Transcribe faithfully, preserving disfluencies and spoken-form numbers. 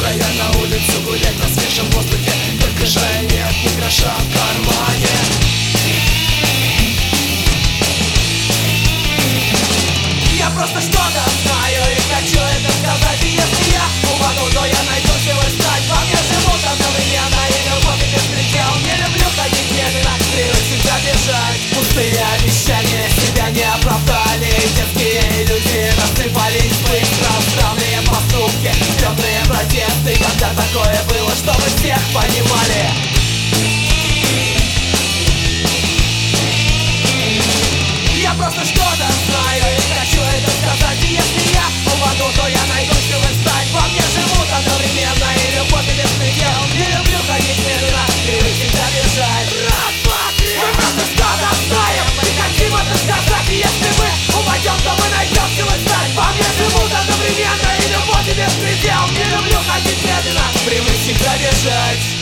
стоять на улицу, гулять на свежем воздухе. Только же нет ни гроша в кармане. Я просто что-то знаю и хочу это сказать. И если я упаду, то я найду силы встать. Во мне живут одновременно и любовь, и беспредел. Не люблю ходить медленно, привык всегда бежать. Пустые обещания себя не оправдали. Детские иллюзии рассыпались быстро. Странные поступки, темные протесты. Когда такое было, чтобы всех понимали. Я просто что-то знаю и хочу это сказать. И если я упаду, то я найду силы встать. Во мне живут одновременно и любовь, и беспредел. Не люблю ходить медленно, привык всегда бежать. Раз, два, три. Мы просто что-то знаем и хотим это сказать. И если мы упадем, то мы найдем силы встать. Во мне живут одновременно и любовь, и беспредел. Не люблю ходить медленно, привык всегда бежать.